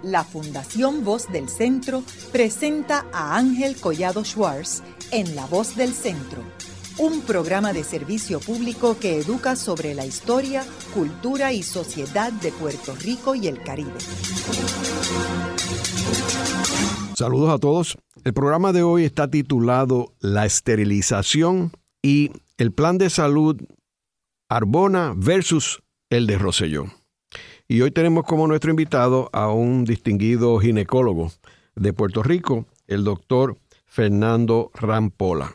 la Fundación Voz del Centro presenta a Ángel Collado Schwartz en La Voz del Centro, un programa de servicio público que educa sobre la historia, cultura y sociedad de Puerto Rico y el Caribe. Saludos a todos. El programa de hoy está titulado La esterilización y el plan de salud Arbona versus el de Rosselló. Y hoy tenemos como nuestro invitado a un distinguido ginecólogo de Puerto Rico, el doctor Fernando Rampolla.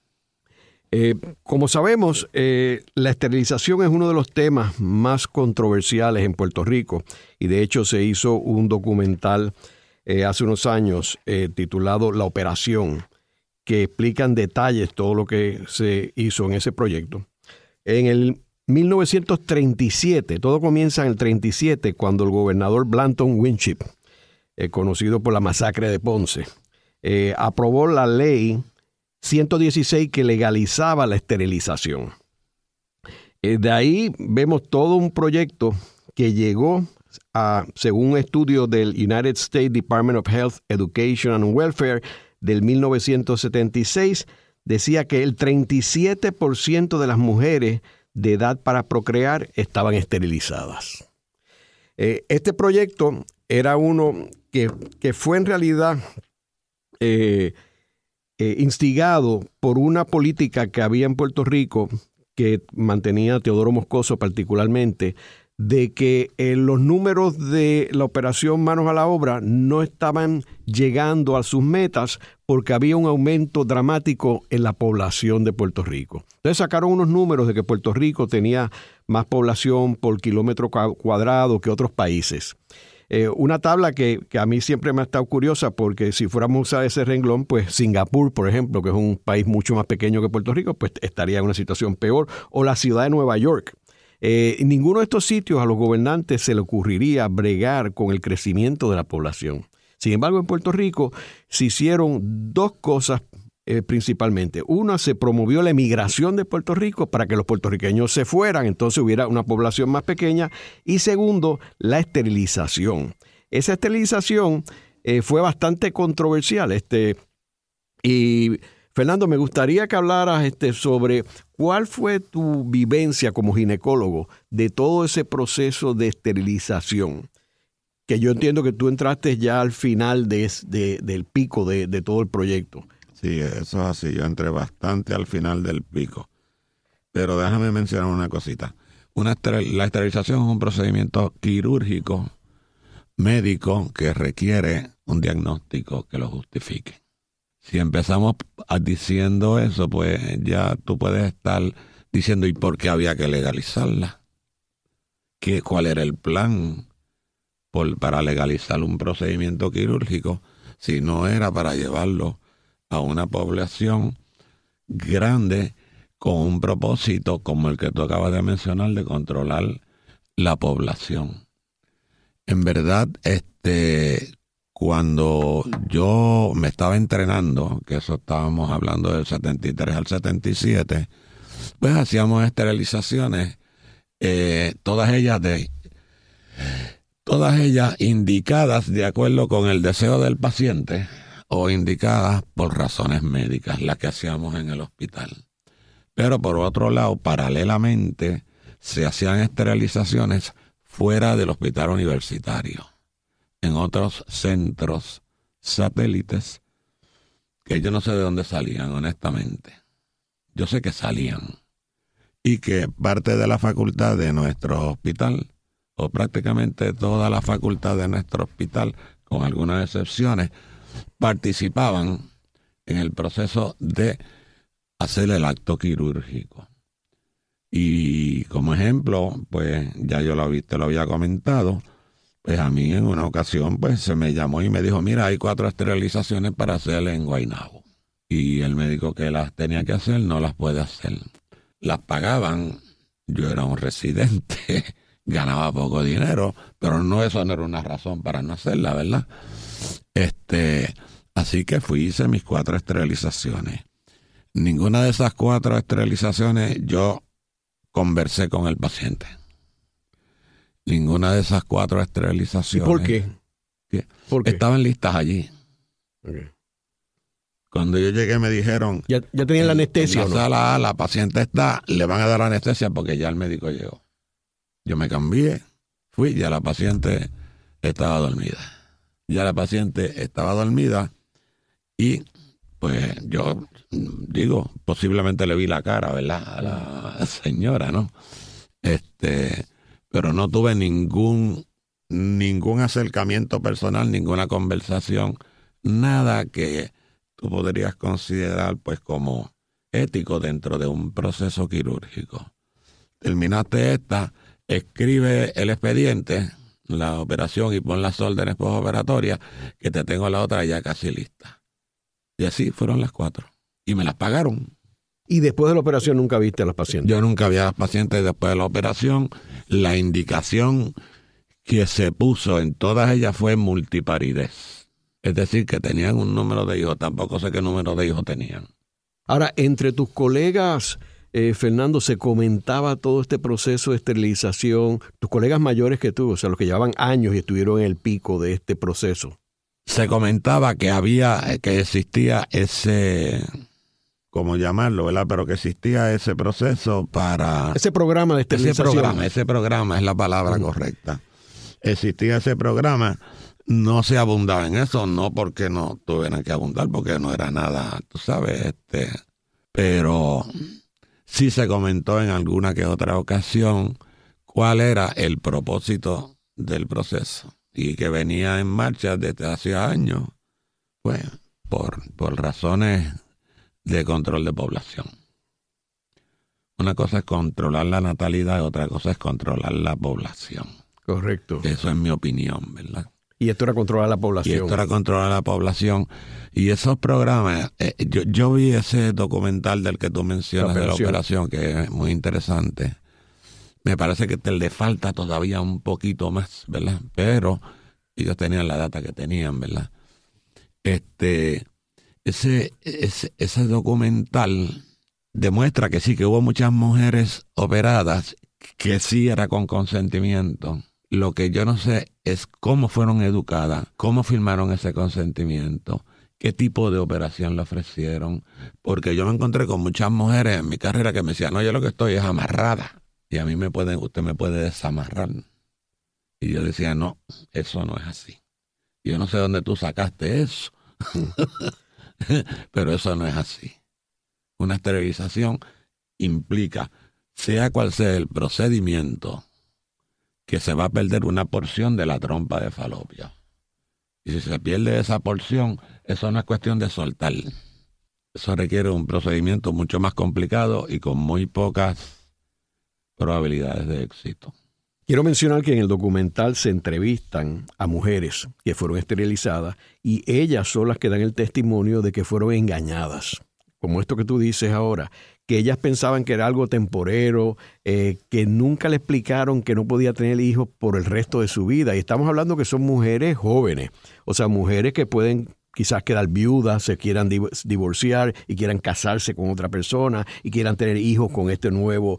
Como sabemos, la esterilización es uno de los temas más controversiales en Puerto Rico y de hecho se hizo un documental hace unos años titulado La Operación, que explica en detalles todo lo que se hizo en ese proyecto. En el 1937, todo comienza en el 37, cuando el gobernador Blanton Winship, conocido por la masacre de Ponce, aprobó la ley 116 que legalizaba la esterilización. De ahí vemos todo un proyecto que llegó a, según un estudio del United States Department of Health, Education and Welfare del 1976, decía que el 37% de las mujeres de edad para procrear estaban esterilizadas. Este proyecto era uno que fue en realidad instigado por una política que había en Puerto Rico que mantenía Teodoro Moscoso particularmente, de que los números de la operación Manos a la Obra no estaban llegando a sus metas porque había un aumento dramático en la población de Puerto Rico. Entonces sacaron unos números de que Puerto Rico tenía más población por kilómetro cuadrado que otros países. Una tabla que a mí siempre me ha estado curiosa, porque si fuéramos a usar ese renglón, pues Singapur, por ejemplo, que es un país mucho más pequeño que Puerto Rico, pues estaría en una situación peor, o la ciudad de Nueva York. Ninguno de estos sitios a los gobernantes se le ocurriría bregar con el crecimiento de la población. Sin embargo, en Puerto Rico se hicieron dos cosas principalmente. Una, se promovió la emigración de Puerto Rico para que los puertorriqueños se fueran, entonces hubiera una población más pequeña. Y segundo, la esterilización. Esa esterilización fue bastante controversial. Y Fernando, me gustaría que hablaras sobre cuál fue tu vivencia como ginecólogo de todo ese proceso de esterilización, que yo entiendo que tú entraste ya al final del pico de todo el proyecto. Sí, eso es así. Yo entré bastante al final del pico. Pero déjame mencionar una cosita. La esterilización es un procedimiento quirúrgico, médico, que requiere un diagnóstico que lo justifique. Si empezamos diciendo eso, pues ya tú puedes estar diciendo, ¿y por qué había que legalizarla? ¿Cuál era el plan para legalizar un procedimiento quirúrgico si no era para llevarlo a una población grande con un propósito como el que tú acabas de mencionar, de controlar la población? En verdad, cuando yo me estaba entrenando, que eso estábamos hablando del 73 al 77, pues hacíamos esterilizaciones, todas ellas indicadas de acuerdo con el deseo del paciente o indicadas por razones médicas, las que hacíamos en el hospital. Pero por otro lado, paralelamente, se hacían esterilizaciones fuera del hospital universitario, en otros centros satélites, que yo no sé de dónde salían, honestamente. Yo sé que salían, y que parte de la facultad de nuestro hospital, o prácticamente toda la facultad de nuestro hospital, con algunas excepciones, participaban en el proceso de hacer el acto quirúrgico. Y como ejemplo, pues ya te lo había comentado, pues a mí en una ocasión pues se me llamó y me dijo, mira, hay 4 esterilizaciones para hacer en Guaynabo. Y el médico que las tenía que hacer no las puede hacer. Las pagaban, yo era un residente, ganaba poco dinero, pero eso no era una razón para no hacerla, ¿verdad? Así que hice mis 4 esterilizaciones. Ninguna de esas 4 esterilizaciones yo conversé con el paciente. Ninguna de esas 4 esterilizaciones. ¿Y por qué? ¿Por qué? Estaban listas allí. Okay. Cuando yo llegué me dijeron... ¿Ya tenían la anestesia en o no? la sala A, la paciente está, le van a dar anestesia porque ya el médico llegó. Yo me cambié, fui, ya la paciente estaba dormida. Y pues yo digo, posiblemente le vi la cara, ¿verdad? A la señora, ¿no? Pero no tuve ningún acercamiento personal, ninguna conversación, nada que tú podrías considerar pues como ético dentro de un proceso quirúrgico. Terminaste escribe el expediente, la operación y pon las órdenes postoperatorias, que te tengo la otra ya casi lista. Y así fueron las 4. Y me las pagaron. ¿Y después de la operación nunca viste a las pacientes? Yo nunca vi a las pacientes después de la operación. La indicación que se puso en todas ellas fue multiparidez. Es decir, que tenían un número de hijos. Tampoco sé qué número de hijos tenían. Ahora, entre tus colegas, Fernando, se comentaba todo este proceso de esterilización, tus colegas mayores que tú, o sea, los que llevaban años y estuvieron en el pico de este proceso. Se comentaba que existía ese, ¿cómo llamarlo, verdad? Pero que existía ese proceso para... Ese programa de esterilización. Ese programa es la palabra correcta. Existía ese programa, no se abundaba en eso, no porque no tuvieran que abundar, porque no era nada, tú sabes, pero sí se comentó en alguna que otra ocasión cuál era el propósito del proceso. Y que venía en marcha desde hace años, pues, por razones de control de población. Una cosa es controlar la natalidad, otra cosa es controlar la población. Correcto. Eso es mi opinión, ¿verdad? Y esto era controlar la población. Y esos programas, yo vi ese documental del que tú mencionas, de la operación, que es muy interesante. Me parece que le falta todavía un poquito más, ¿verdad? Pero ellos tenían la data que tenían, ¿verdad? Ese documental demuestra que sí, que hubo muchas mujeres operadas, que sí era con consentimiento. Lo que yo no sé es cómo fueron educadas, cómo firmaron ese consentimiento, qué tipo de operación le ofrecieron. Porque yo me encontré con muchas mujeres en mi carrera que me decían, no, yo lo que estoy es amarrada. Y a mí usted me puede desamarrar. Y yo decía, no, eso no es así. Yo no sé dónde tú sacaste eso. Pero eso no es así. Una esterilización implica, sea cual sea el procedimiento, que se va a perder una porción de la trompa de falopio. Y si se pierde esa porción, eso no es cuestión de soltar. Eso requiere un procedimiento mucho más complicado y con muy pocas probabilidades de éxito. Quiero mencionar que en el documental se entrevistan a mujeres que fueron esterilizadas y ellas son las que dan el testimonio de que fueron engañadas. Como esto que tú dices ahora, que ellas pensaban que era algo temporero, que nunca le explicaron que no podía tener hijos por el resto de su vida. Y estamos hablando que son mujeres jóvenes, o sea, mujeres que pueden quizás quedar viudas, se quieran divorciar y quieran casarse con otra persona y quieran tener hijos con este nuevo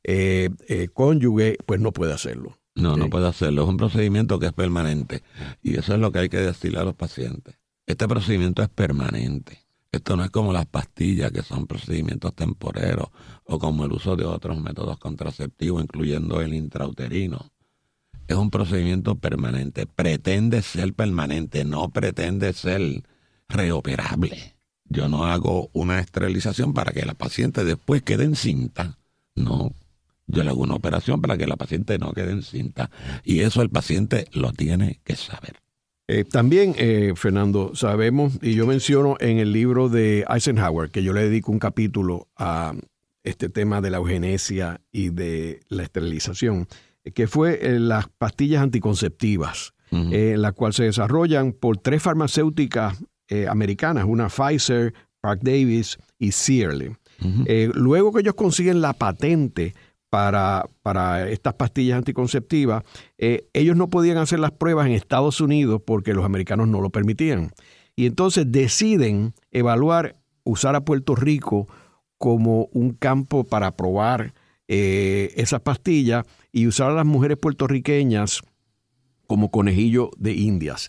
cónyuge, pues no puede hacerlo. No puede hacerlo. Es un procedimiento que es permanente. Y eso es lo que hay que decirle a los pacientes. Este procedimiento es permanente. Esto no es como las pastillas, que son procedimientos temporeros, o como el uso de otros métodos contraceptivos, incluyendo el intrauterino. Es un procedimiento permanente. Pretende ser permanente, no pretende ser reoperable. Yo no hago una esterilización para que la paciente después quede encinta. No. Yo le hago una operación para que la paciente no quede encinta. Y eso el paciente lo tiene que saber. También, Fernando, sabemos, y yo menciono en el libro de Eisenhower, que yo le dedico un capítulo a este tema de la eugenesia y de la esterilización, que fue las pastillas anticonceptivas, la cual se desarrollan por 3 farmacéuticas americanas, una Pfizer, Park Davis y Searle. Luego que ellos consiguen la patente para estas pastillas anticonceptivas, ellos no podían hacer las pruebas en Estados Unidos porque los americanos no lo permitían. Y entonces deciden usar a Puerto Rico como un campo para probar esas pastillas y usar a las mujeres puertorriqueñas como conejillo de indias.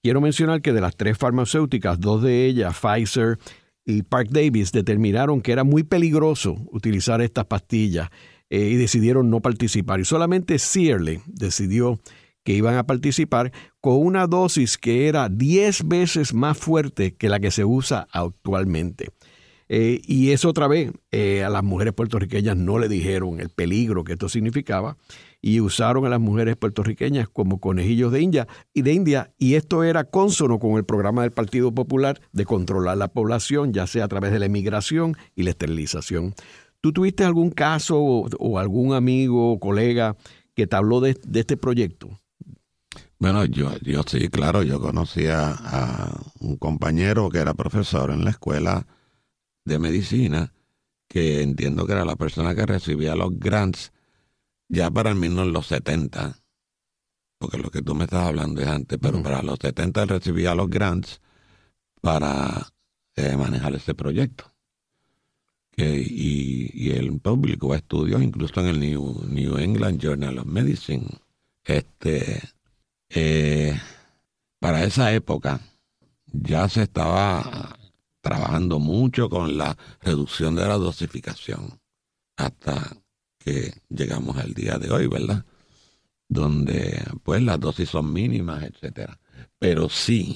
quiero mencionar que de las 3 farmacéuticas, 2 de ellas, Pfizer y Park Davis, determinaron que era muy peligroso utilizar estas pastillas y decidieron no participar. Y solamente Searle decidió que iban a participar con una dosis que era 10 veces más fuerte que la que se usa actualmente. Y eso otra vez, a las mujeres puertorriqueñas no le dijeron el peligro que esto significaba y usaron a las mujeres puertorriqueñas como conejillos de India, y esto era cónsono con el programa del Partido Popular de controlar la población, ya sea a través de la emigración y la esterilización. ¿Tú tuviste algún caso o algún amigo o colega que te habló de este proyecto? Bueno, yo sí, claro, yo conocía a un compañero que era profesor en la escuela de medicina, que entiendo que era la persona que recibía los grants ya para los 70, porque lo que tú me estás hablando es antes, pero para los 70 él recibía los grants para manejar ese proyecto. Y él publicó estudios incluso en el New England Journal of Medicine. Para esa época ya se estaba trabajando mucho con la reducción de la dosificación hasta que llegamos al día de hoy, ¿verdad? Donde pues las dosis son mínimas, etcétera. Pero sí,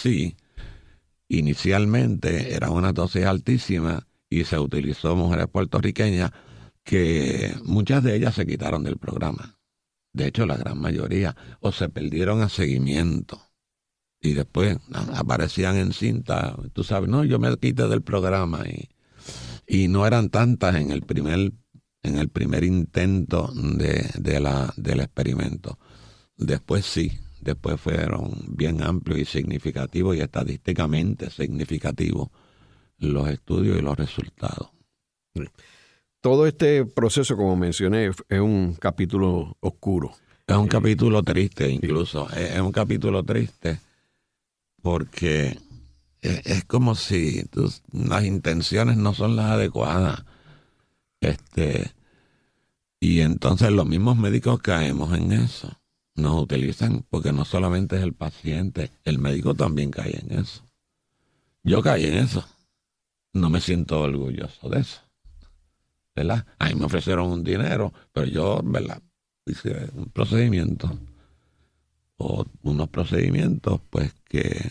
inicialmente era una dosis altísima y se utilizó mujeres puertorriqueñas que muchas de ellas se quitaron del programa. De hecho, la gran mayoría o se perdieron a seguimiento y después aparecían en cinta, tú sabes, no, yo me quité del programa y no eran tantas en el primer intento del experimento. Después sí, después fueron bien amplios y significativos y estadísticamente significativos los estudios y los resultados. Todo este proceso, como mencioné, es un capítulo oscuro. Es un capítulo triste incluso. Sí. Es un capítulo triste porque es como si las intenciones no son las adecuadas. Y entonces los mismos médicos caemos en eso. Nos utilizan porque no solamente es el paciente, el médico también cae en eso. Yo caí en eso. No me siento orgulloso de eso, ¿verdad? A mí me ofrecieron un dinero, pero yo, ¿verdad? Hice un procedimiento o unos procedimientos pues que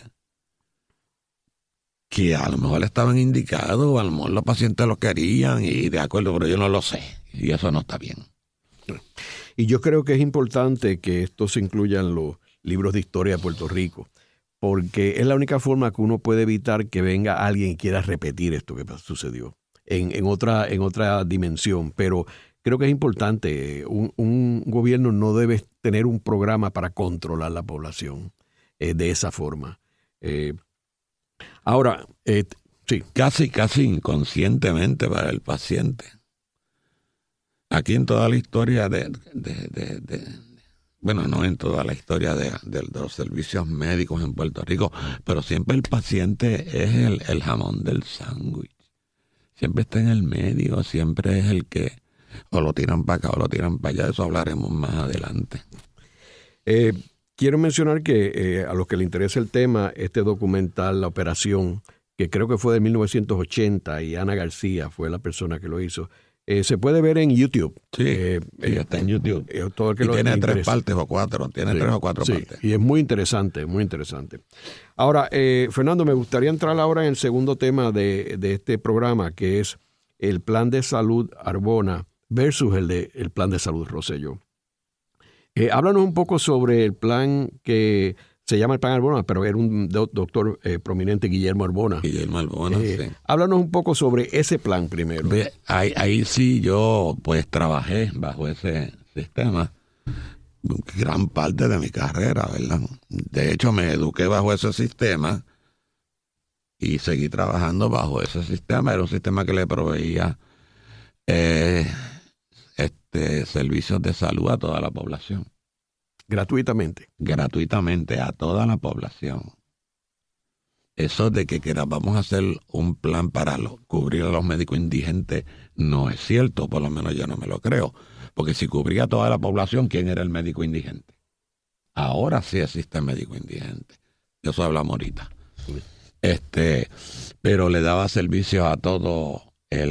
a lo mejor estaban indicados, o a lo mejor los pacientes lo querían y de acuerdo, pero yo no lo sé y eso no está bien. Y yo creo que es importante que esto se incluya en los libros de historia de Puerto Rico, porque es la única forma que uno puede evitar que venga alguien y quiera repetir esto que sucedió en otra dimensión. Pero creo que es importante, un gobierno no debe tener un programa para controlar la población de esa forma. Ahora, sí. Casi inconscientemente para el paciente. Aquí en toda la historia bueno, no en toda la historia de los servicios médicos en Puerto Rico, pero siempre el paciente es el jamón del sándwich. Siempre está en el medio, siempre es el que o lo tiran para acá o lo tiran para allá. De eso hablaremos más adelante. Quiero mencionar que a los que les interesa el tema, este documental, La Operación, que creo que fue de 1980 y Ana García fue la persona que lo hizo, se puede ver en YouTube. Sí, está en YouTube. Todo el que tiene 3 partes o 4, tiene 3 o 4 partes. Y es muy interesante, muy interesante. Ahora, Fernando, me gustaría entrar ahora en el segundo tema de este programa, que es el Plan de Salud Arbona versus el Plan de Salud Rosselló. Háblanos un poco sobre el plan que se llama el Plan Arbona, pero era un doctor prominente, Guillermo Arbona. Guillermo Arbona, sí. Háblanos un poco sobre ese plan primero. Ahí sí yo pues trabajé bajo ese sistema gran parte de mi carrera, ¿verdad? De hecho me eduqué bajo ese sistema y seguí trabajando bajo ese sistema. Era un sistema que le proveía servicios de salud a toda la población. Gratuitamente a toda la población. Eso de que vamos a hacer un plan para cubrir a los médicos indigentes no es cierto, por lo menos yo no me lo creo. Porque si cubría a toda la población, ¿quién era el médico indigente? Ahora sí existe el médico indigente. De eso hablamos ahorita. Pero le daba servicios a todo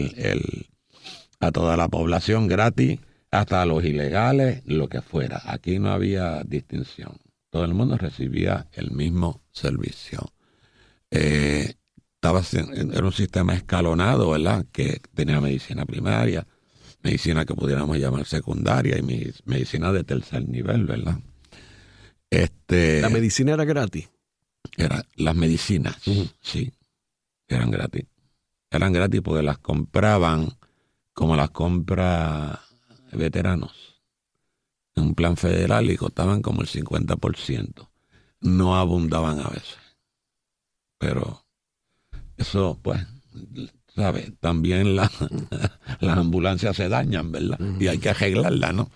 a toda la población gratis, hasta a los ilegales, lo que fuera. Aquí no había distinción. Todo el mundo recibía el mismo servicio. Era un sistema escalonado, ¿verdad? Que tenía medicina primaria, medicina que pudiéramos llamar secundaria y medicina de tercer nivel, ¿verdad? ¿La medicina era gratis? Las medicinas, sí, eran gratis. Eran gratis porque las compraban como las compra veteranos en un plan federal y costaban como el 50%. No abundaban a veces. Pero eso, pues, ¿sabes? También las ambulancias se dañan, ¿verdad? Y hay que arreglarlas, ¿no?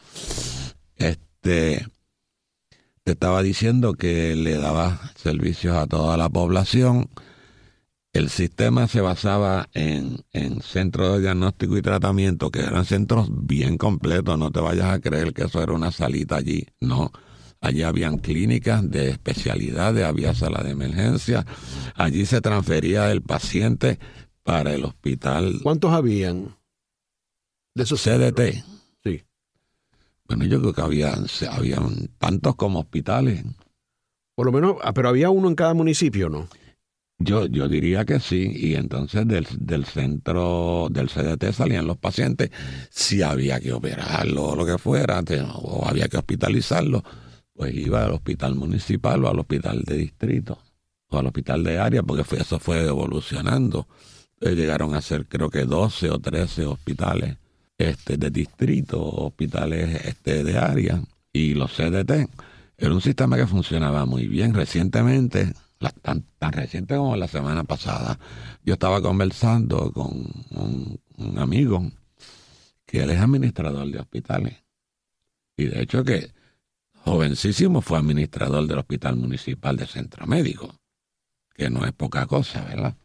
Te estaba diciendo que le daba servicios a toda la población. El sistema se basaba en centros de diagnóstico y tratamiento, que eran centros bien completos. No te vayas a creer que eso era una salita allí. No. Allí habían clínicas de especialidades, había sala de emergencia. Allí se transfería el paciente para el hospital. ¿Cuántos habían de esos CDT? Sí. Bueno, yo creo que habían tantos como hospitales. Por lo menos, pero había uno en cada municipio, ¿no? Yo diría que sí, y entonces del centro del CDT salían los pacientes. Si había que operarlo o lo que fuera, o había que hospitalizarlo, pues iba al hospital municipal o al hospital de distrito o al hospital de área, porque eso fue evolucionando. Llegaron a ser creo que 12 o 13 hospitales de distrito, hospitales de área, y los CDT. Era un sistema que funcionaba muy bien. Recientemente, tan reciente como la semana pasada, yo estaba conversando con un amigo que él es administrador de hospitales. Y de hecho que jovencísimo fue administrador del Hospital Municipal de Centro Médico, que no es poca cosa, ¿verdad?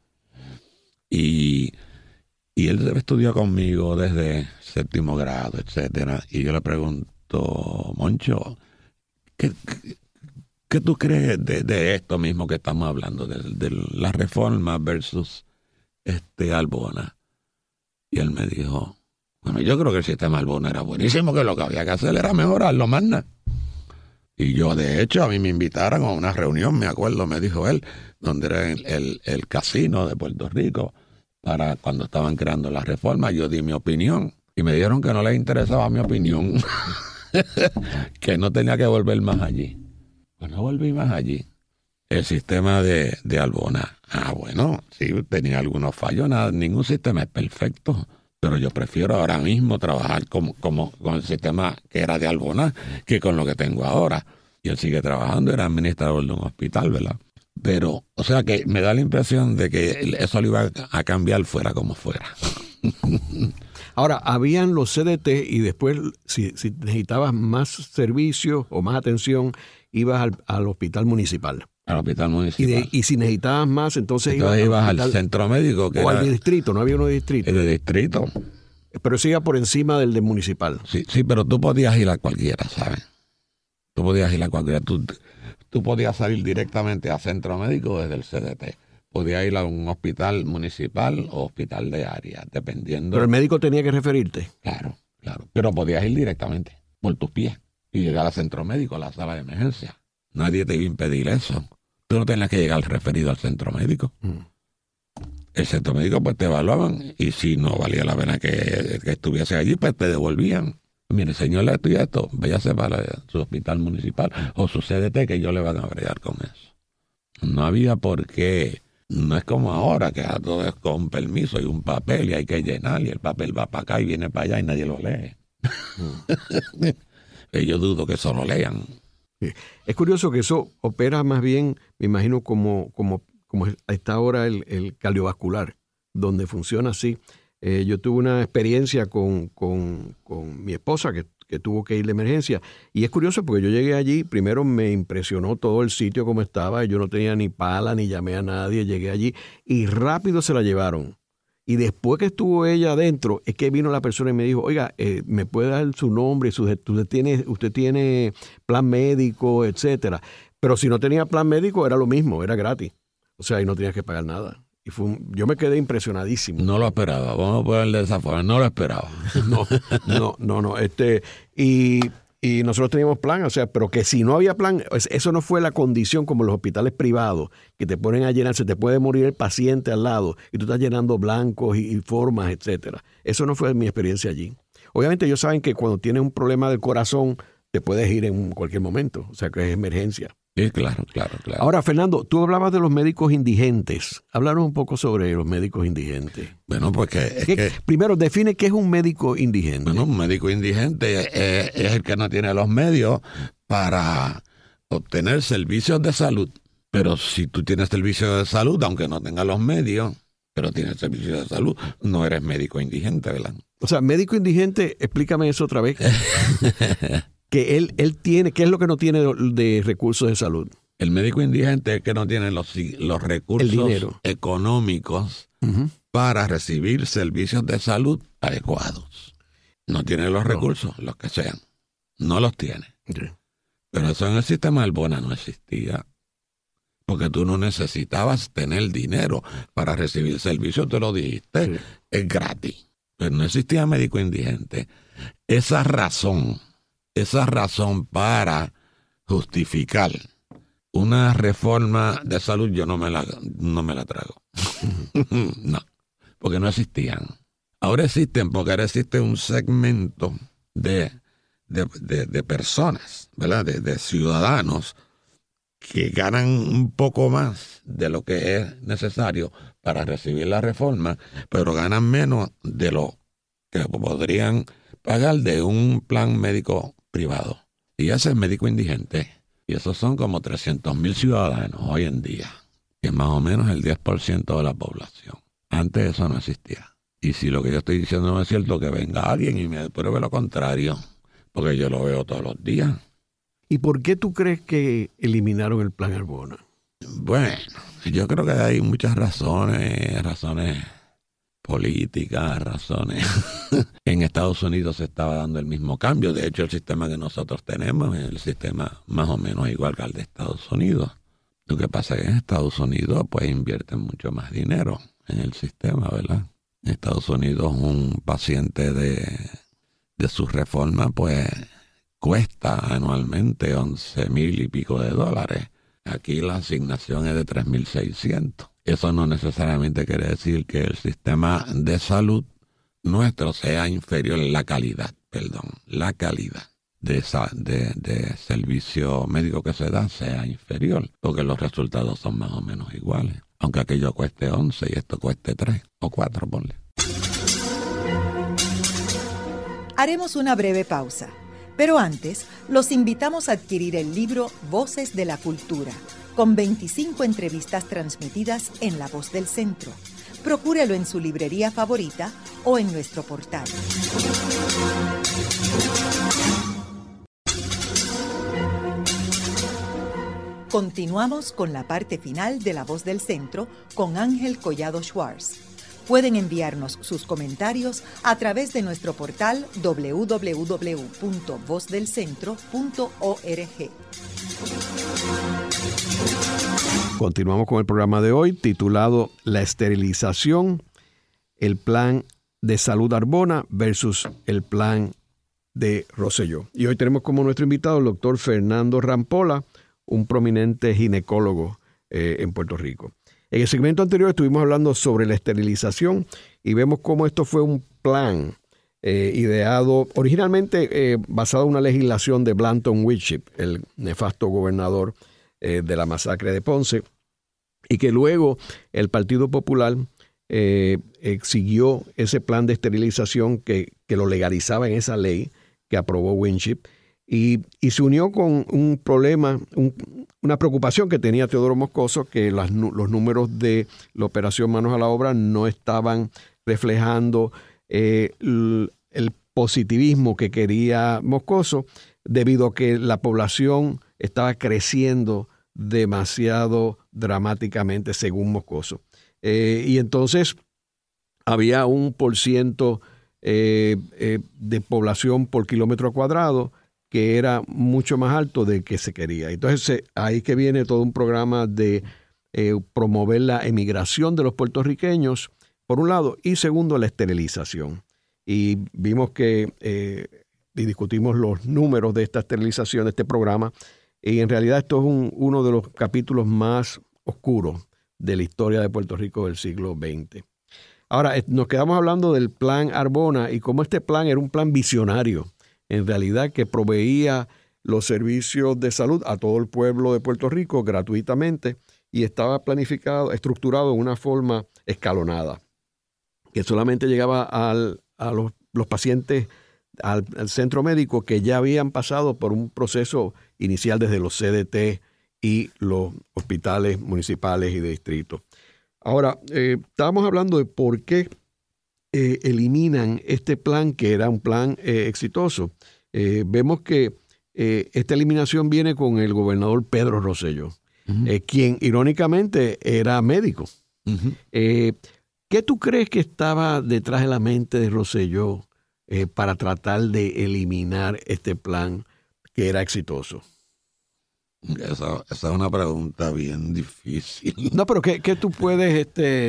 Y él estudió conmigo desde 7º grado, etcétera. Y yo le pregunto, Moncho, ¿qué tú crees de esto mismo que estamos hablando, de la reforma versus Albona? Y él me dijo, bueno, yo creo que el sistema Albona era buenísimo, que lo que había que hacer era mejorarlo, más nada. Y yo, de hecho, a mí me invitaron a una reunión, me acuerdo, me dijo él, donde era el casino de Puerto Rico, para cuando estaban creando la reforma. Yo di mi opinión y me dijeron que no les interesaba mi opinión, que no tenía que volver más allí. Pues no volví más allí. El sistema de Albona, bueno, sí, tenía algunos fallos, ningún sistema es perfecto, pero yo prefiero ahora mismo trabajar con el sistema que era de Albona que con lo que tengo ahora. Y él sigue trabajando, era administrador de un hospital, ¿verdad? Pero, o sea que me da la impresión de que eso lo iba a cambiar fuera como fuera. Ahora, habían los CDT y después, si necesitabas más servicios o más atención, ibas al hospital municipal. Al hospital municipal. Y si necesitabas más, entonces ibas al centro médico. O al de distrito, ¿no había uno de distrito? El de distrito. Pero eso iba por encima del de municipal. Sí, pero tú podías ir a cualquiera, ¿sabes? Tú podías ir a cualquiera. Tú podías salir directamente a centro médico desde el CDT. Podías ir a un hospital municipal o hospital de área, dependiendo. Pero el médico tenía que referirte. Claro. Pero podías ir directamente, por tus pies, y llegar al centro médico, a la sala de emergencia. Nadie te iba a impedir eso. Tú no tenías que llegar referido al centro médico. El centro médico, pues, te evaluaban, y si no valía la pena que estuviese allí, pues te devolvían. Mire, señor, esto y esto, váyase para su hospital municipal o su CDT, que ellos le van a bregar con eso. No había por qué. No es como ahora, que todo es con permiso y un papel y hay que llenar, y el papel va para acá y viene para allá y nadie lo lee. Yo dudo que eso lo lean. Es curioso que eso opera más bien, me imagino, como está ahora el cardiovascular, donde funciona así. Yo tuve una experiencia con mi esposa que tuvo que ir de emergencia, y es curioso porque yo llegué allí, primero me impresionó todo el sitio como estaba, yo no tenía ni pala ni llamé a nadie, llegué allí y rápido se la llevaron Y después que estuvo ella adentro, es que vino la persona y me dijo, oiga, ¿me puede dar su nombre? Usted tiene plan médico, etcétera. Pero si no tenía plan médico, era lo mismo, era gratis. O sea, y no tenías que pagar nada. Y yo me quedé impresionadísimo. No lo esperaba, vamos a ponerle de esa forma, no lo esperaba. No. Y nosotros teníamos plan, o sea, pero que si no había plan, eso no fue la condición como los hospitales privados, que te ponen a llenar, se te puede morir el paciente al lado y tú estás llenando blancos y formas, etcétera. Eso no fue mi experiencia allí. Obviamente ellos saben que cuando tienes un problema del corazón, te puedes ir en cualquier momento, o sea que es emergencia. Sí, claro. Ahora, Fernando, tú hablabas de los médicos indigentes. Háblanos un poco sobre los médicos indigentes. Bueno, porque primero, define qué es un médico indigente. Bueno, un médico indigente es el que no tiene los medios para obtener servicios de salud. Pero si tú tienes servicios de salud, aunque no tengas los medios, pero tienes servicios de salud, no eres médico indigente, ¿verdad? O sea, médico indigente, explícame eso otra vez. Que él tiene, ¿qué es lo que no tiene de recursos de salud? El médico indigente es el que no tiene los recursos económicos para recibir servicios de salud adecuados. No tiene los recursos, los que sean. No los tiene. Okay. Pero eso en el sistema del Bona no existía. Porque tú no necesitabas tener dinero para recibir servicios, te lo dijiste, sí. Es gratis. Pero no existía médico indigente. Esa razón para justificar una reforma de salud, yo no me la trago. No, porque no existían. Ahora existen, porque ahora existe un segmento de personas, ¿verdad? De ciudadanos que ganan un poco más de lo que es necesario para recibir la reforma, pero ganan menos de lo que podrían pagar de un plan médico privado. Y ese es médico indigente. Y esos son como 300,000 ciudadanos hoy en día, que es más o menos el 10% de la población. Antes eso no existía. Y si lo que yo estoy diciendo no es cierto, que venga alguien y me pruebe lo contrario, porque yo lo veo todos los días. ¿Y por qué tú crees que eliminaron el plan Arbona? Bueno, yo creo que hay muchas razones políticas, razones. En Estados Unidos se estaba dando el mismo cambio. De hecho, el sistema que nosotros tenemos es el sistema más o menos igual que el de Estados Unidos. Lo que pasa es que en Estados Unidos pues invierten mucho más dinero en el sistema, ¿verdad? En Estados Unidos un paciente de su reforma pues cuesta anualmente 11,000 y pico de dólares. Aquí la asignación es de 3,600. Eso no necesariamente quiere decir que el sistema de salud nuestro sea inferior en la calidad de servicio médico que se da sea inferior, porque los resultados son más o menos iguales. Aunque aquello cueste 11 y esto cueste 3 o 4, ponle. Haremos una breve pausa, pero antes los invitamos a adquirir el libro Voces de la Cultura, con 25 entrevistas transmitidas en La Voz del Centro. Procúrelo en su librería favorita o en nuestro portal. Continuamos con la parte final de La Voz del Centro con Ángel Collado Schwartz. Pueden enviarnos sus comentarios a través de nuestro portal www.vozdelcentro.org. Continuamos con el programa de hoy titulado La esterilización, el plan de salud Arbona versus el plan de Rosselló. Y hoy tenemos como nuestro invitado el doctor Fernando Rampola, un prominente ginecólogo en Puerto Rico. En el segmento anterior estuvimos hablando sobre la esterilización y vemos cómo esto fue un plan ideado originalmente basado en una legislación de Blanton Winship, el nefasto gobernador de la masacre de Ponce, y que luego el Partido Popular siguió ese plan de esterilización que lo legalizaba en esa ley que aprobó Winship, y se unió con un problema, una preocupación que tenía Teodoro Moscoso, que los números de la operación Manos a la Obra no estaban reflejando el positivismo que quería Moscoso, debido a que la población estaba creciendo demasiado dramáticamente según Moscoso. Y entonces había 1% de población por kilómetro cuadrado que era mucho más alto del que se quería. Entonces ahí que viene todo un programa de promover la emigración de los puertorriqueños, por un lado, y segundo, la esterilización. Y vimos que y discutimos los números de esta esterilización, de este programa, y en realidad esto es uno de los capítulos más oscuros de la historia de Puerto Rico del siglo XX. Ahora, nos quedamos hablando del Plan Arbona y cómo este plan era un plan visionario, en realidad que proveía los servicios de salud a todo el pueblo de Puerto Rico gratuitamente y estaba planificado, estructurado en una forma escalonada, que solamente llegaba a los pacientes al centro médico que ya habían pasado por un proceso inicial desde los CDT y los hospitales municipales y de distrito. Ahora, estábamos hablando de por qué eliminan este plan, que era un plan exitoso. Vemos que esta eliminación viene con el gobernador Pedro Rosselló, quien irónicamente era médico. ¿Qué tú crees que estaba detrás de la mente de Rosselló para tratar de eliminar este plan que era exitoso? Esa es una pregunta bien difícil. No, pero ¿qué tú puedes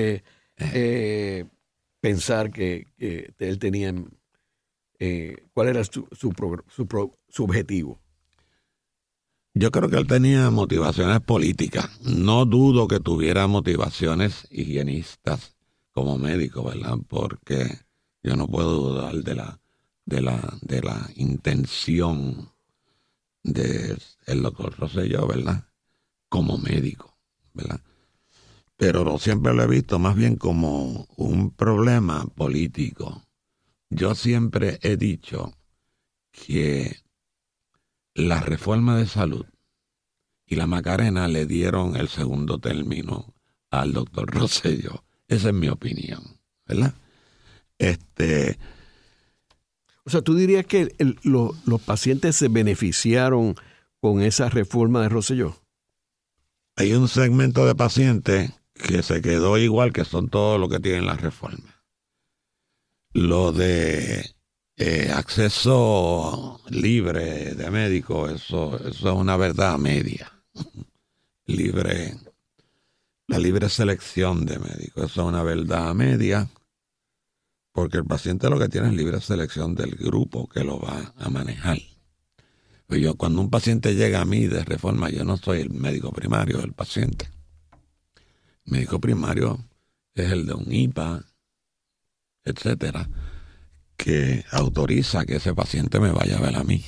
pensar que él tenía? ¿Cuál era su objetivo? Yo creo que él tenía motivaciones políticas. No dudo que tuviera motivaciones higienistas como médico, ¿verdad? Porque yo no puedo dudar de la intención del doctor Rosselló, ¿verdad? Como médico, ¿verdad? Pero siempre lo he visto más bien como un problema político. Yo siempre he dicho que la reforma de salud y la Macarena le dieron el segundo término al doctor Rosselló. Esa es mi opinión, ¿verdad? O sea, ¿tú dirías que los pacientes se beneficiaron con esa reforma de Rosselló? Hay un segmento de pacientes que se quedó igual, que son todos los que tienen la reforma. Lo de acceso libre de médico, eso es una verdad media. La libre selección de médicos, eso es una verdad media, porque el paciente lo que tiene es libre selección del grupo que lo va a manejar. Pues cuando un paciente llega a mí de reforma, yo no soy el médico primario del paciente. El médico primario es el de un IPA, etcétera, que autoriza que ese paciente me vaya a ver a mí.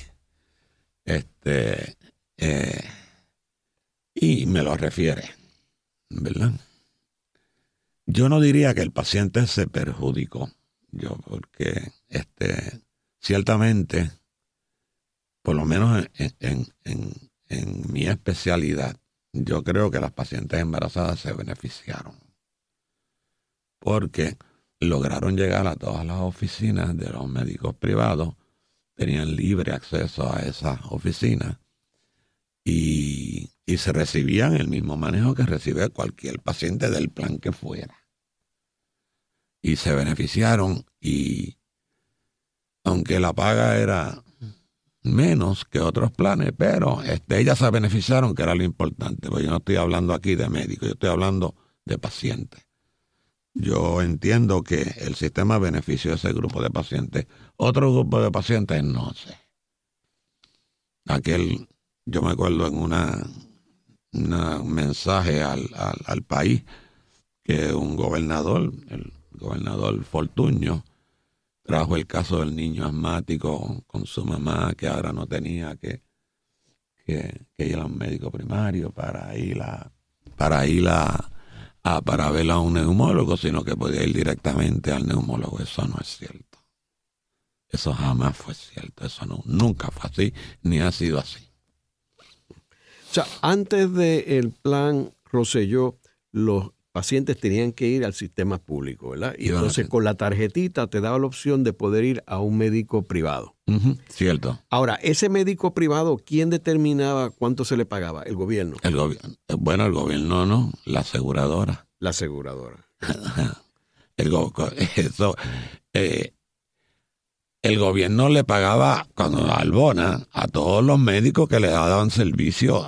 Y me lo refiere, ¿verdad? Yo no diría que el paciente se perjudicó, porque ciertamente, por lo menos en mi especialidad, yo creo que las pacientes embarazadas se beneficiaron, porque lograron llegar a todas las oficinas de los médicos privados, tenían libre acceso a esas oficinas y se recibían el mismo manejo que recibe cualquier paciente del plan que fuera. Y se beneficiaron, y aunque la paga era menos que otros planes, pero ellas se beneficiaron, que era lo importante, porque yo no estoy hablando aquí de médicos, yo estoy hablando de pacientes. Yo entiendo que el sistema benefició a ese grupo de pacientes. Otro grupo de pacientes, no sé. Yo me acuerdo en un mensaje al país, que un gobernador, el gobernador Fortuño, trajo el caso del niño asmático con su mamá, que ahora no tenía que ir a un médico primario para ver a un neumólogo, sino que podía ir directamente al neumólogo. Eso no es cierto. Eso jamás fue cierto. Eso nunca fue así, ni ha sido así. O sea, antes del plan Rosselló, los pacientes tenían que ir al sistema público, ¿verdad? Y entonces con la tarjetita te daba la opción de poder ir a un médico privado. Cierto. Ahora, ese médico privado, ¿quién determinaba cuánto se le pagaba? ¿El gobierno? Bueno, el gobierno no, la aseguradora. La aseguradora. El gobierno le pagaba cuando Albona a todos los médicos que le daban servicio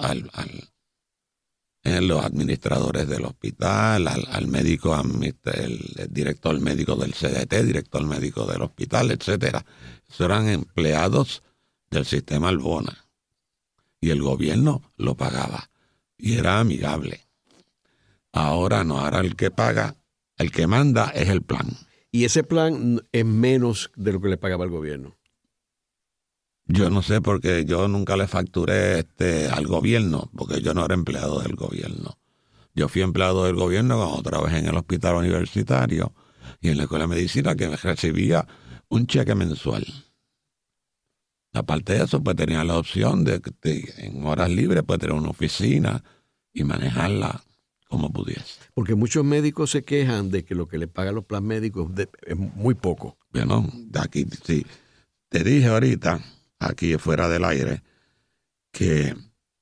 los administradores del hospital, al médico, el director médico del CDT, director médico del hospital, etcétera. Esos eran empleados del sistema Albona. Y el gobierno lo pagaba. Y era amigable. Ahora no, ahora el que paga, el que manda es el plan. Y ese plan es menos de lo que le pagaba el gobierno. Yo no sé, porque yo nunca le facturé al gobierno, porque yo no era empleado del gobierno. Yo fui empleado del gobierno cuando trabajé en el hospital universitario y en la escuela de medicina, que me recibía un cheque mensual. Aparte de eso, pues tenía la opción de en horas libres pues tener una oficina y manejarla como pudiese. Porque muchos médicos se quejan de que lo que le pagan los planes médicos es muy poco. Bueno, de aquí sí. Te dije ahorita, aquí fuera del aire, que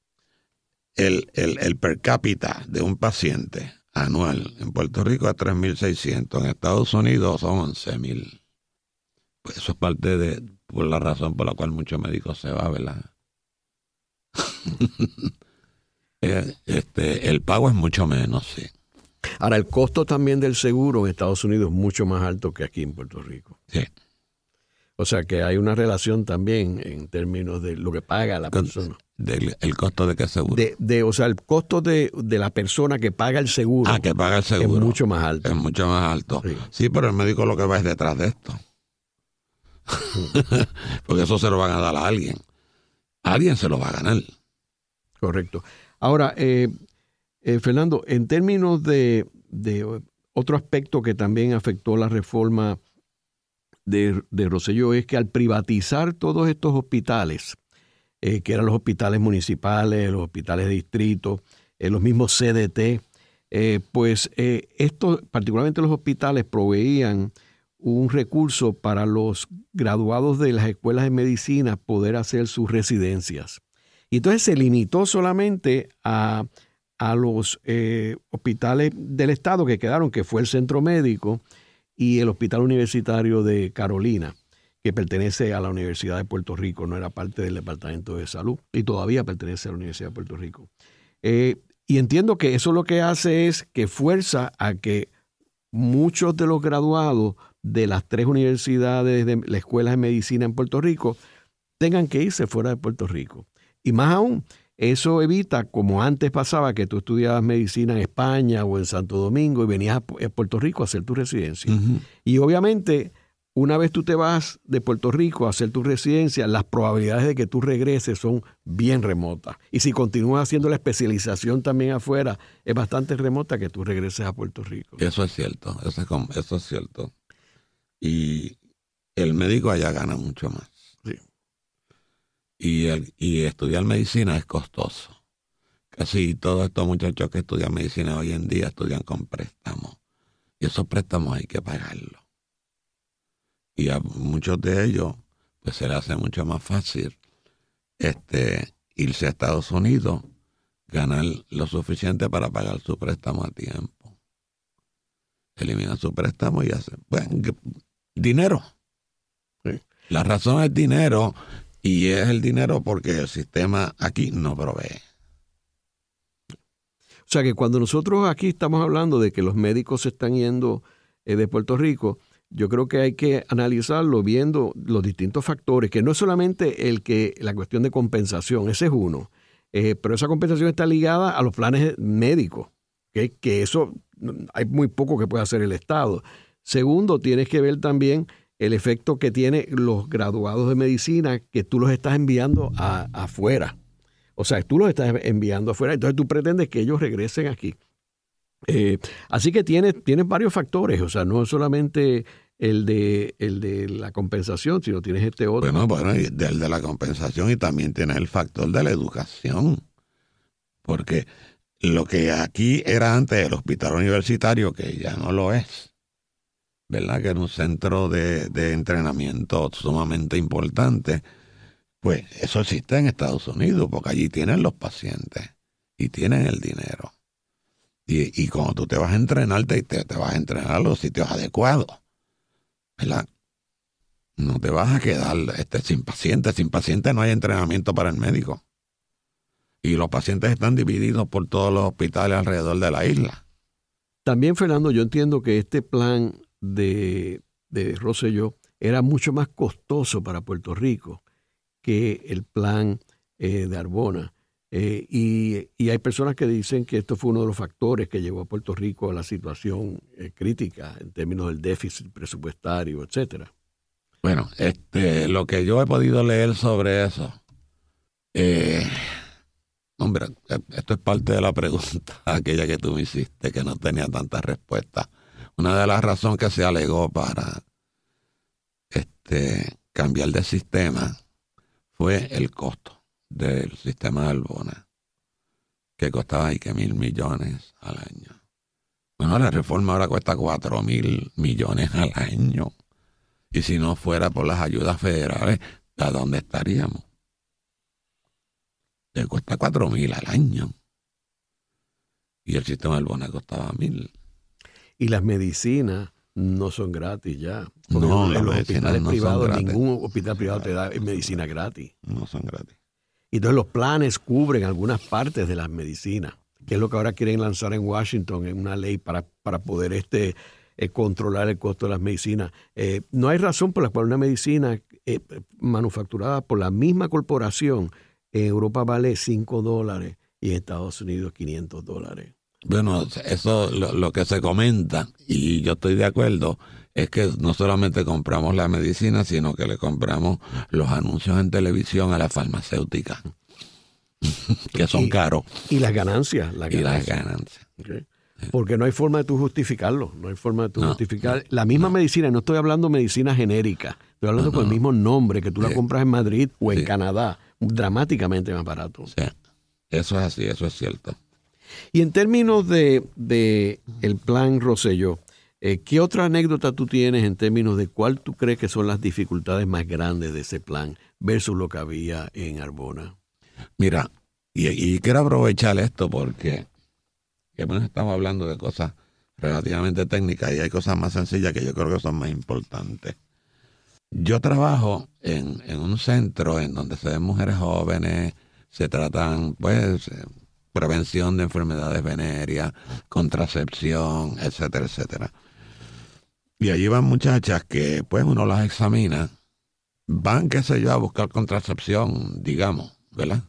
el per cápita de un paciente anual en Puerto Rico es 3.600, en Estados Unidos son 11.000. Pues eso es parte por la razón por la cual muchos médicos se van, ¿verdad? El pago es mucho menos, sí. Ahora, el costo también del seguro en Estados Unidos es mucho más alto que aquí en Puerto Rico. Sí. O sea que hay una relación también en términos de lo que paga la persona. ¿El costo de qué seguro? O sea, el costo de la persona que paga el seguro. Ah, que paga el seguro. Es mucho más alto. Es mucho más alto. Sí, pero el médico lo que va es detrás de esto. Porque eso se lo van a dar a alguien. Alguien se lo va a ganar. Correcto. Ahora, Fernando, en términos de otro aspecto que también afectó la reforma de Rosselló es que al privatizar todos estos hospitales, que eran los hospitales municipales, los hospitales de distrito, los mismos CDT, estos, particularmente los hospitales, proveían un recurso para los graduados de las escuelas de medicina poder hacer sus residencias. Y entonces se limitó solamente a los hospitales del estado que quedaron, que fue el Centro Médico y el Hospital Universitario de Carolina, que pertenece a la Universidad de Puerto Rico, no era parte del Departamento de Salud y todavía pertenece a la Universidad de Puerto Rico. Y entiendo que eso lo que hace es que fuerza a que muchos de los graduados de las 3 universidades de las escuelas de medicina en Puerto Rico tengan que irse fuera de Puerto Rico. Y más aún, eso evita, como antes pasaba, que tú estudiabas medicina en España o en Santo Domingo y venías a Puerto Rico a hacer tu residencia. Uh-huh. Y obviamente, una vez tú te vas de Puerto Rico a hacer tu residencia, las probabilidades de que tú regreses son bien remotas. Y si continúas haciendo la especialización también afuera, es bastante remota que tú regreses a Puerto Rico. Eso es cierto, eso es cierto. Y el médico allá gana mucho más. Sí. Y estudiar medicina es costoso. Casi todos estos muchachos que estudian medicina hoy en día estudian con préstamos. Y esos préstamos hay que pagarlos. Y a muchos de ellos pues se les hace mucho más fácil irse a Estados Unidos, ganar lo suficiente para pagar su préstamo a tiempo. Eliminan su préstamo y hacen dinero. Sí. La razón es dinero. Y es el dinero porque el sistema aquí no provee. O sea que cuando nosotros aquí estamos hablando de que los médicos se están yendo de Puerto Rico, yo creo que hay que analizarlo viendo los distintos factores, que no es solamente la cuestión de compensación, ese es uno, pero esa compensación está ligada a los planes médicos, que eso hay muy poco que puede hacer el Estado. Segundo, tienes que ver también el efecto que tienen los graduados de medicina, que tú los estás enviando afuera. O sea, tú los estás enviando afuera, entonces tú pretendes que ellos regresen aquí. Así que tienes varios factores, o sea, no solamente el de la compensación, sino tienes este otro. Bueno, el de la compensación, y también tienes el factor de la educación. Porque lo que aquí era antes el hospital universitario, que ya no lo es, ¿verdad? Que era un centro de entrenamiento sumamente importante, pues eso existe en Estados Unidos, porque allí tienen los pacientes y tienen el dinero. Y cuando tú te vas a entrenar, te vas a entrenar a los sitios adecuados, ¿verdad? No te vas a quedar sin pacientes. Sin pacientes no hay entrenamiento para el médico. Y los pacientes están divididos por todos los hospitales alrededor de la isla. También, Fernando, yo entiendo que este plan de Rosselló era mucho más costoso para Puerto Rico que el plan de Arbona. Y hay personas que dicen que esto fue uno de los factores que llevó a Puerto Rico a la situación crítica en términos del déficit presupuestario, etcétera. Bueno, lo que yo he podido leer sobre eso, hombre, esto es parte de la pregunta aquella que tú me hiciste, que no tenía tantas respuestas. Una de las razones que se alegó para cambiar de sistema fue el costo del sistema de Arbona, que costaba ahí que 1,000 millones al año. Bueno, la reforma ahora cuesta 4,000 millones al año. Y si no fuera por las ayudas federales, ¿a dónde estaríamos? Le cuesta 4,000 al año. Y el sistema de Arbona costaba 1,000. Y las medicinas no son gratis ya. No, en los hospitales no privados, ningún hospital privado te da medicina gratis. No son gratis. Y entonces los planes cubren algunas partes de las medicinas, que es lo que ahora quieren lanzar en Washington, en una ley para poder controlar el costo de las medicinas. No hay razón por la cual una medicina manufacturada por la misma corporación en Europa vale $5 y en Estados Unidos $500. Bueno, eso lo que se comenta, y yo estoy de acuerdo, es que no solamente compramos la medicina, sino que le compramos los anuncios en televisión a las farmacéuticas, que son caros. Y las ganancias. Okay. Porque no hay forma de tú justificarlo, no hay forma de tú justificar. La misma medicina, no estoy hablando de medicina genérica, estoy hablando con el mismo nombre, que tú la compras en Madrid o en Canadá, dramáticamente más barato. Sí, eso es así, eso es cierto. Y en términos de el plan Rosselló, ¿qué otra anécdota tú tienes en términos de cuál tú crees que son las dificultades más grandes de ese plan versus lo que había en Arbona? Mira, y quiero aprovechar esto porque estamos hablando de cosas relativamente técnicas y hay cosas más sencillas que yo creo que son más importantes. Yo trabajo en un centro en donde se ven mujeres jóvenes, se tratan, pues, prevención de enfermedades venéreas, contracepción, etcétera, etcétera. Y allí van muchachas que, pues, uno las examina, van, qué sé yo, a buscar contracepción, digamos, ¿verdad?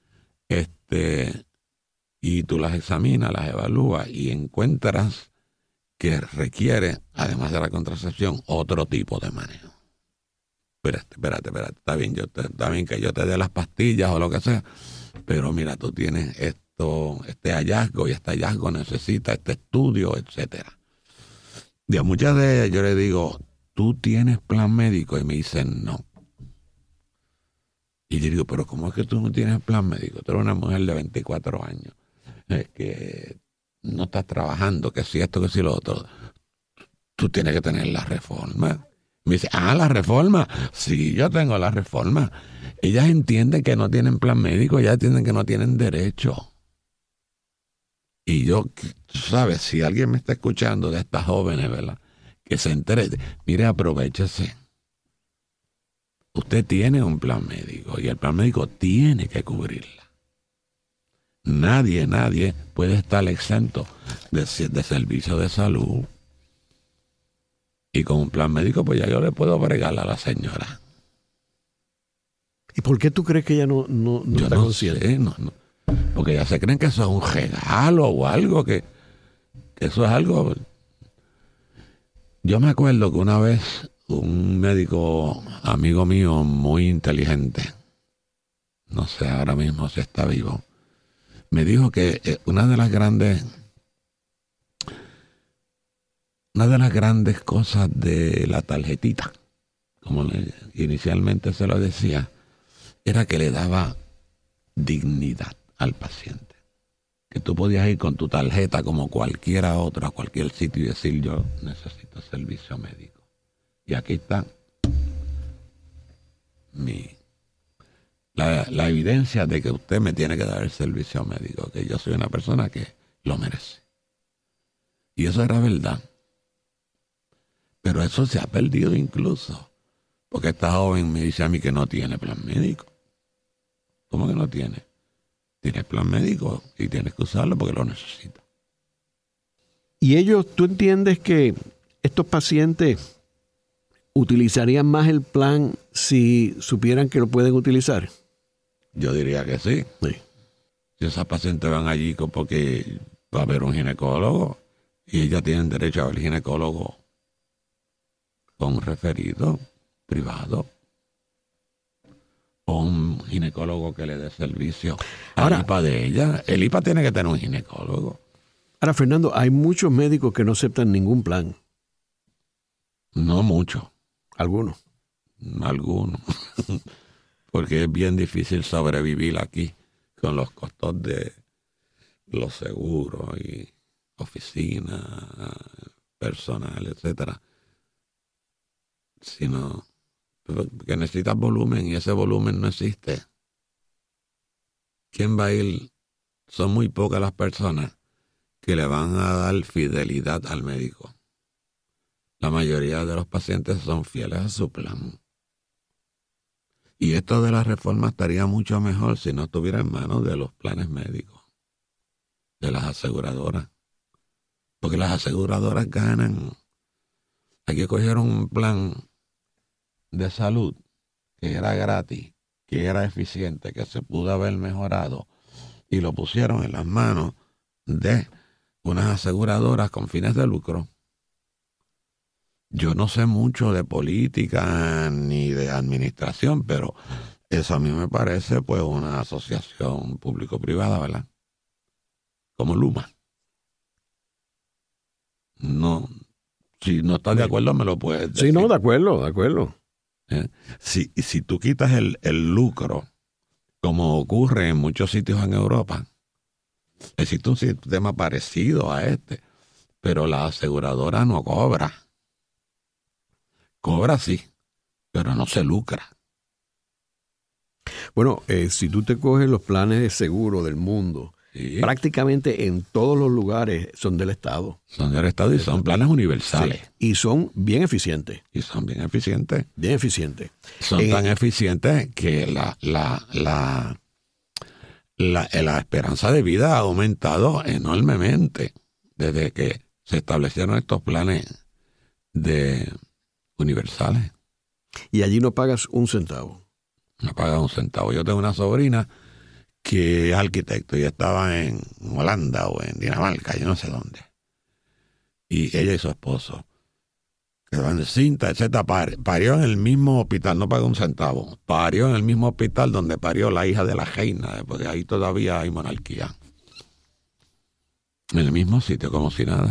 Y tú las examinas, las evalúas y encuentras que requiere, además de la contracepción, otro tipo de manejo. Espérate, está bien que yo te dé las pastillas o lo que sea, pero mira, tú tienes este hallazgo y este hallazgo necesita este estudio, etcétera. Y a muchas de ellas yo le digo, ¿tú tienes plan médico? Y me dicen, no. Y yo digo, pero ¿cómo es que tú no tienes plan médico? Tú eres una mujer de 24 años, que no estás trabajando, que si esto, que si lo otro. Tú tienes que tener la reforma. Me dice, la reforma. Sí, yo tengo la reforma. Ellas entienden que no tienen plan médico, ellas entienden que no tienen derecho. Y yo, ¿sabes? Si alguien me está escuchando de estas jóvenes, ¿verdad? Que se entere, mire, aprovéchese. Usted tiene un plan médico y el plan médico tiene que cubrirla. Nadie puede estar exento de servicio de salud. Y con un plan médico, pues ya yo le puedo bregar a la señora. ¿Y por qué tú crees que ella no está consciente? Sé, no. Porque ya se creen que eso es un regalo o algo, que eso es algo. Yo me acuerdo que una vez un médico amigo mío muy inteligente, no sé ahora mismo si está vivo, me dijo que una de las grandes cosas de la tarjetita, como inicialmente se lo decía, era que le daba dignidad al paciente. Que tú podías ir con tu tarjeta como cualquiera otra a cualquier sitio y decir, yo necesito servicio médico. Y aquí está la evidencia de que usted me tiene que dar el servicio médico, que yo soy una persona que lo merece. Y eso era verdad. Pero eso se ha perdido incluso. Porque esta joven me dice a mí que no tiene plan médico. ¿Cómo que no tiene? Tienes plan médico y tienes que usarlo porque lo necesitas. Y ellos, ¿tú entiendes que estos pacientes utilizarían más el plan si supieran que lo pueden utilizar? Yo diría que sí. Sí. Si esas pacientes van allí porque va a haber un ginecólogo y ellas tienen derecho a ver ginecólogo con un referido privado o un ginecólogo que le dé servicio al IPA de ella. El IPA tiene que tener un ginecólogo. Ahora, Fernando, hay muchos médicos que no aceptan ningún plan. No mucho. Algunos. Algunos. Porque es bien difícil sobrevivir aquí con los costos de los seguros y oficina, personal, etcétera. Sino que necesitas volumen y ese volumen no existe. ¿Quién va a ir? Son muy pocas las personas que le van a dar fidelidad al médico. La mayoría de los pacientes son fieles a su plan. Y esto de la reforma estaría mucho mejor si no estuviera en manos de los planes médicos, de las aseguradoras. Porque las aseguradoras ganan. Aquí cogieron un plan de salud que era gratis, que era eficiente, que se pudo haber mejorado, y lo pusieron en las manos de unas aseguradoras con fines de lucro. Yo no sé mucho de política ni de administración, pero eso a mí me parece pues una asociación público-privada, ¿verdad? Como Luma. No, si no estás de acuerdo me lo puedes decir. Sí, no, de acuerdo. Si tú quitas el lucro, como ocurre en muchos sitios en Europa, existe un sistema parecido a este, pero la aseguradora no cobra. Cobra sí, pero no se lucra. Bueno, si tú te coges los planes de seguro del mundo, sí, prácticamente en todos los lugares son del Estado. Son del Estado y son planes universales. Sí, y son bien eficientes. Bien eficientes. Son tan eficientes que la esperanza de vida ha aumentado enormemente desde que se establecieron estos planes de universales. Y allí no pagas un centavo. No pagas un centavo. Yo tengo una sobrina que es arquitecto y estaba en Holanda o en Dinamarca, yo no sé dónde. Y ella y su esposo quedaron encinta, etcétera. Parió en el mismo hospital, no pagó un centavo. Parió en el mismo hospital donde parió la hija de la reina, porque ahí todavía hay monarquía. En el mismo sitio, como si nada.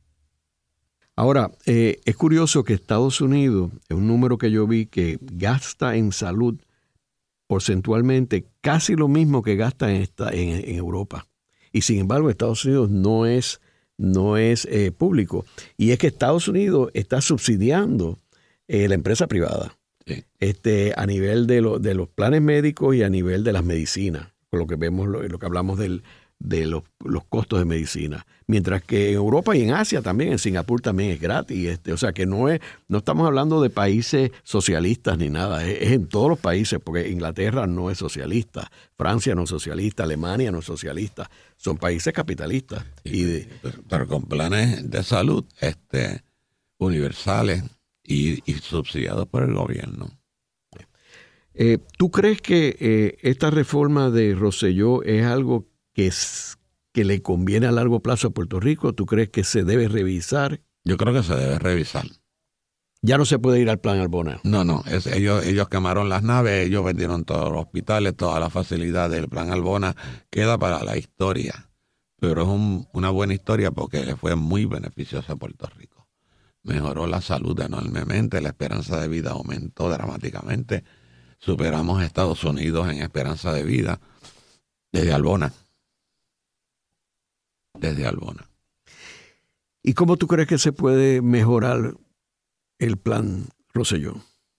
Ahora, es curioso que Estados Unidos, es un número que yo vi, que gasta en salud porcentualmente casi lo mismo que gasta en Europa. Y sin embargo, Estados Unidos no es público. Y es que Estados Unidos está subsidiando la empresa privada, sí, a nivel de los planes médicos y a nivel de las medicinas, con lo que vemos, lo que hablamos de los costos de medicina. Mientras que en Europa y en Asia también, en Singapur también es gratis. O sea que no estamos hablando de países socialistas ni nada, es en todos los países, porque Inglaterra no es socialista, Francia no es socialista, Alemania no es socialista, son países capitalistas. Pero con planes de salud universales y subsidiados por el gobierno. ¿Tú crees que esta reforma de Rosselló es algo que le conviene a largo plazo a Puerto Rico? ¿Tú crees que se debe revisar? Yo creo que se debe revisar. Ya no se puede ir al plan Albona. No, ellos quemaron las naves, ellos vendieron todos los hospitales, toda la facilidad del plan Albona queda para la historia. Pero es una buena historia porque le fue muy beneficioso a Puerto Rico. Mejoró la salud enormemente, la esperanza de vida aumentó dramáticamente. Superamos a Estados Unidos en esperanza de vida desde Albona. ¿Y cómo tú crees que se puede mejorar el plan Rosselló?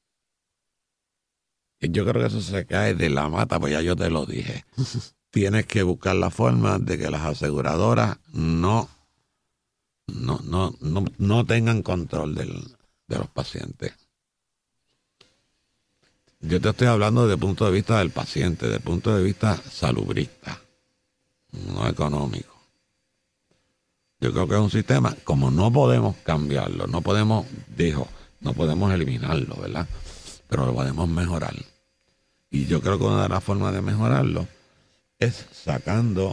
Yo creo que eso se cae de la mata, pues ya yo te lo dije. Tienes que buscar la forma de que las aseguradoras no no tengan control de los pacientes. Yo te estoy hablando desde el punto de vista del paciente, desde el punto de vista salubrista, no económico. Yo creo que es un sistema, como no podemos cambiarlo, no podemos eliminarlo, ¿verdad? Pero lo podemos mejorar. Y yo creo que una de las formas de mejorarlo es sacando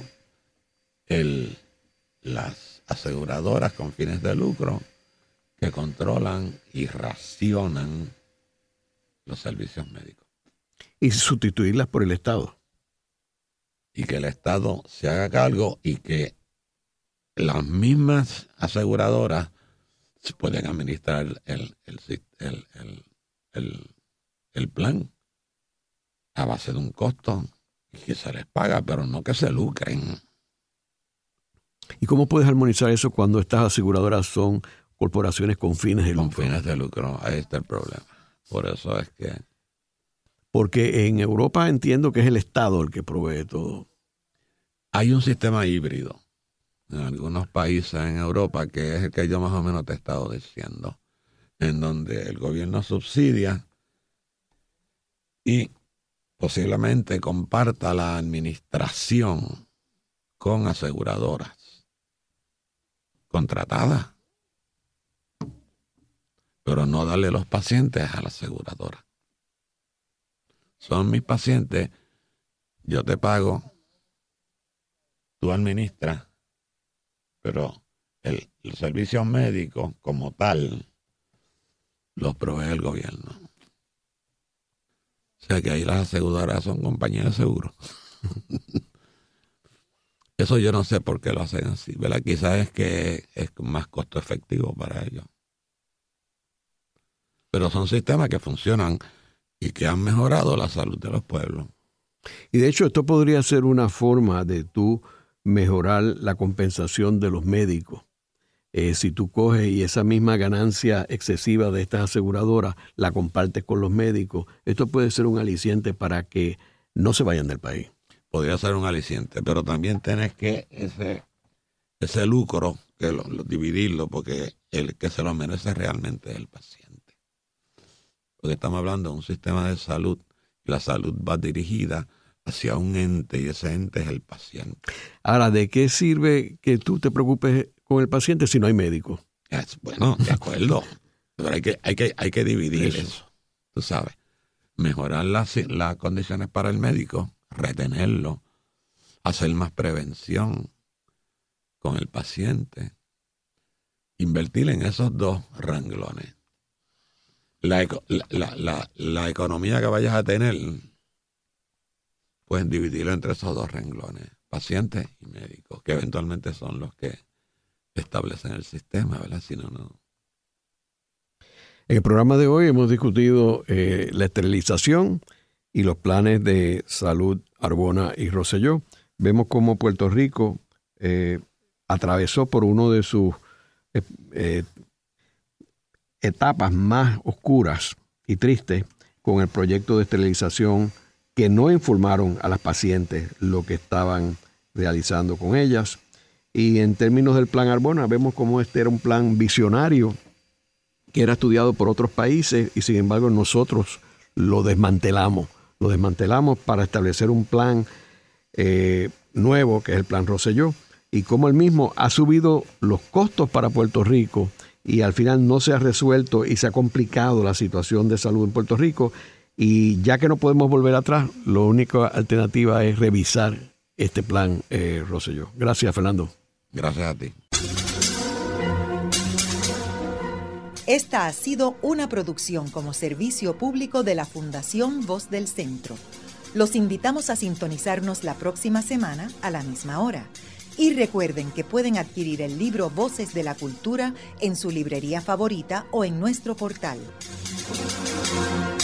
las aseguradoras con fines de lucro que controlan y racionan los servicios médicos. Y sustituirlas por el Estado. Y que el Estado se haga cargo y que las mismas aseguradoras pueden administrar el plan a base de un costo que se les paga, pero no que se lucren. ¿Y cómo puedes armonizar eso cuando estas aseguradoras son corporaciones con fines de lucro? Con fines de lucro, ahí está el problema. Por eso es que... Porque en Europa entiendo que es el Estado el que provee todo. Hay un sistema híbrido en algunos países en Europa, que es el que yo más o menos te he estado diciendo, en donde el gobierno subsidia y posiblemente comparta la administración con aseguradoras contratadas, pero no darle los pacientes a la aseguradora. Son mis pacientes, yo te pago, tú administras, pero los servicios médicos como tal los provee el gobierno. O sea que ahí las aseguradoras son compañías de seguro. Eso yo no sé por qué lo hacen así, ¿verdad? Quizás es que es más costo efectivo para ellos. Pero son sistemas que funcionan y que han mejorado la salud de los pueblos. Y de hecho esto podría ser una forma de tú mejorar la compensación de los médicos. Si tú coges y esa misma ganancia excesiva de estas aseguradoras la compartes con los médicos, esto puede ser un aliciente para que no se vayan del país. Podría ser un aliciente, pero también tienes que ese lucro que dividirlo, porque el que se lo merece realmente es el paciente. Porque estamos hablando de un sistema de salud y la salud va dirigida hacia un ente y ese ente es el paciente. Ahora, ¿de qué sirve que tú te preocupes con el paciente si no hay médico? Bueno, de acuerdo, pero hay que dividir eso. Tú sabes, mejorar las condiciones para el médico, retenerlo, hacer más prevención con el paciente, invertir en esos dos renglones. La economía que vayas a tener, puedes dividirlo entre esos dos renglones, pacientes y médicos, que eventualmente son los que establecen el sistema, ¿verdad? Si no, no. En el programa de hoy hemos discutido la esterilización y los planes de salud Arbona y Rosselló. Vemos cómo Puerto Rico atravesó por uno de sus etapas más oscuras y tristes con el proyecto de esterilización, que no informaron a las pacientes lo que estaban realizando con ellas. Y en términos del plan Arbona, vemos cómo este era un plan visionario que era estudiado por otros países y sin embargo nosotros lo desmantelamos. Lo desmantelamos para establecer un plan nuevo, que es el plan Rosselló, y cómo el mismo ha subido los costos para Puerto Rico y al final no se ha resuelto y se ha complicado la situación de salud en Puerto Rico. Y ya que no podemos volver atrás, la única alternativa es revisar este plan Rosselló. Gracias, Fernando. Gracias a ti. Esta ha sido una producción como servicio público de la Fundación Voz del Centro. Los invitamos a sintonizarnos la próxima semana a la misma hora. Y recuerden que pueden adquirir el libro Voces de la Cultura en su librería favorita o en nuestro portal.